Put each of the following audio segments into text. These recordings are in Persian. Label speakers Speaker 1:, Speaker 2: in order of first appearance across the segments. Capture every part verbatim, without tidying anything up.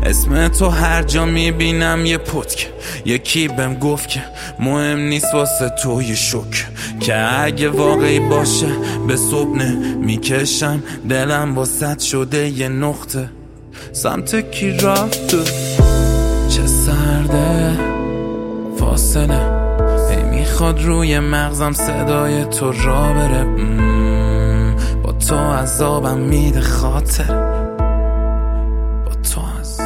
Speaker 1: اسم تو هر جا میبینم یه پتک. یکی بهم گفت که مهم نیست واسه تو یه شک، که اگه واقعی باشه به صبح میکشم دلم واسط شده یه نقطه. سمت کی رفته چه سرده فاصله، ای میخواد روی مغزم صدای تو را بره. مم، با تو عذابم میده خاطر، با تو از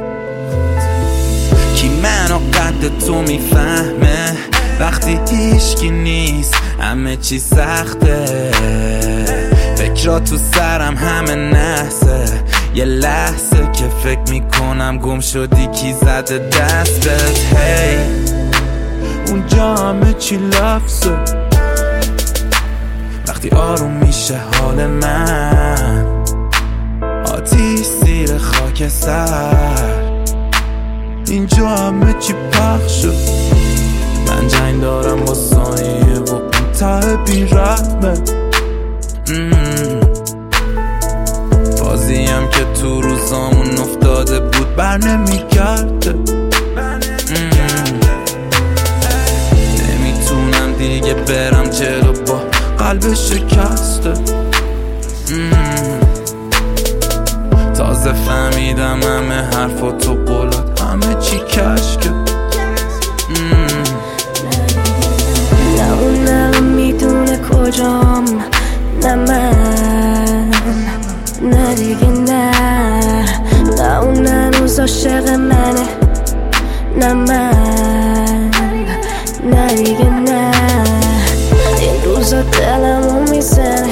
Speaker 1: کی منو قد تو میفهمه وقتی هیچکی نیست همه چی سخته. فکرات تو سرم همه نحسه، یه لحظه که فکر میکنم گم شدی کی زده دستت. هی اونجا همه چی لفظه، وقتی آروم میشه حال من آتیش زیر خاک سر. اینجا همه چی پخشه، من جنگ دارم با سایه و اون ته بی رحمه. بازیم که تو روزامون افتاده بود بر نمیگرده. نمیتونم دیگه برم جلو با قلب شکسته. تازه فهمیدم همه حرف و تو قولات همه چی کشکه.
Speaker 2: نه اون الان میدونه کجام، نه من، نه دیگه نه. نه اون هنوز عاشق منه، نه من، نه دیگه نه. این روزا دلمو میزنه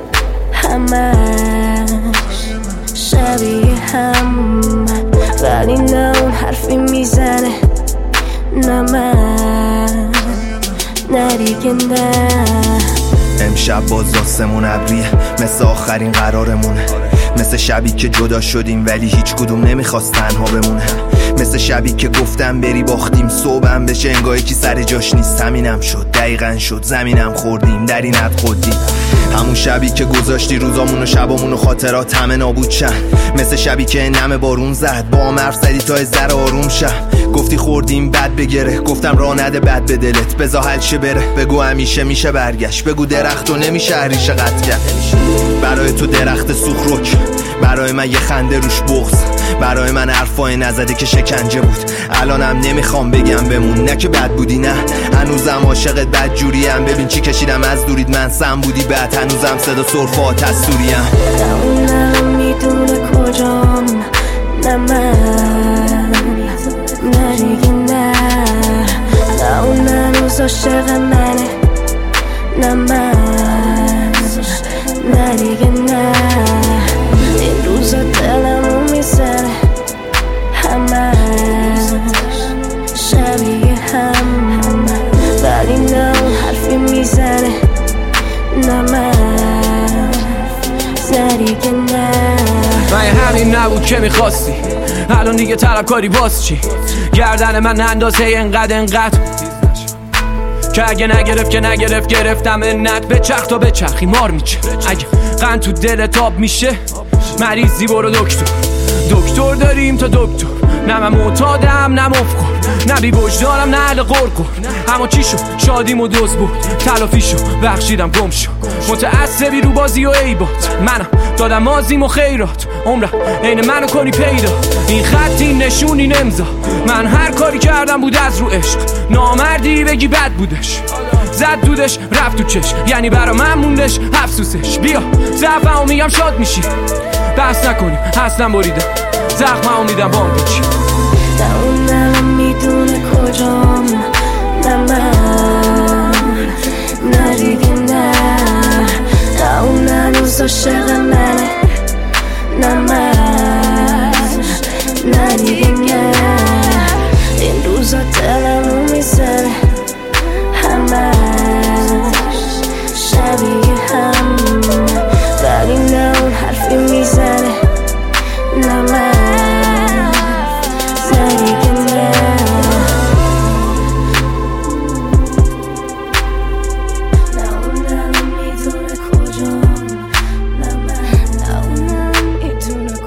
Speaker 2: همش شبیه هم، ولی نه اون حرفی میزنه، نه من، نه دیگه نه.
Speaker 3: امشب باز آسمون ابریه مثل آخرین قرارمونه، مثل شبی که جدا شدیم ولی هیچ کدوم نمیخواست تنها بمونه، مثل شبی که گفتم بری باختیم صبحم بشه انگاه کی سر جاش نیست. همینم شد دقیقاً شد زمینم خوردیم در اینت خودی. همون شبی که گذاشتی روزامون و شبامون و خاطرات همه نابود شن، مثل شبی که نم بارون زد با هم حرف زدی تا از ذره آروم شم. گفتی خوردیم بد بگره، گفتم راه نده بد به دلت، بذار حل شه بره. بگو همیشه میشه برگشت، بگو درخت و نمیشه هریشه قطع کرد. برای تو درخت سوخروک، برای من یه خنده روش بغض، برای من حرفای نزده که شکنجه بود. الانم نمیخوام بگم بمون، نه که بد بودی نه هنوزم عاشقت بد جوریم. ببین چی کشیدم از دورید من سم بودی بعد هنوزم صدا سرف آتش سوریم.
Speaker 2: نه اون الان میدونه کجام، نه من، نه دیگه نه. نه اون هنوز عاشق منه، نه من، نه دیگه نه. این روزا دلمو میزنه همش شبیه هم، ولی نه اون حرفی میزنه، نه من، نه دیگه نه.
Speaker 4: من همین نبود که میخواستی، الان دیگه طلبکاری باز چی؟ گردن من اندازه انقدر انقدر که اگه نگرفت که نگرفت گرفتم انت. به چرخ تا به چرخی مار میچه، اگه قند تو دل تاب میشه مریضی برو دکتر. دکتر داریم تا دکتر، نه من معتادم نه مفخور، نه بی وجدانم نه اهل قرقر. اما چی شد شادیم و دوز بود تلافی شد بخشیدم گم شد. متعصبی رو بازی و عیبات، منم دادم مازیم و خیرات. عمرم عین منو کنی پیدا، این خطی نشونی نمزا. من هر کاری کردم بود از رو عشق، نامردی بگی بد بودش. زد دودش رفت تو چش، یعنی برا من موندش افسوسش. بیا ضعفمو میگم شاد میشی، بحث نکنیم اصلا بریدم زخممو میدم بام پیچی.
Speaker 2: نه اون الان میدونه کجام، نه من، نه دیگه نه. نه اون هنوز عاشق منه، نه من، نه دیگه نه. این روزا دلمو میزنه همش شبیه هم، ولی نه اون حرفی میزنه، نه من، نه دیگه نه. نه اون الان میدونه کجام، نه من، نه اون الان میدونه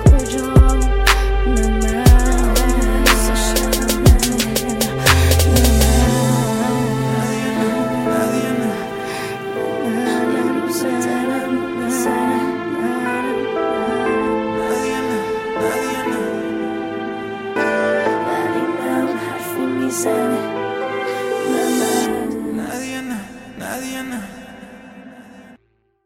Speaker 2: میزنه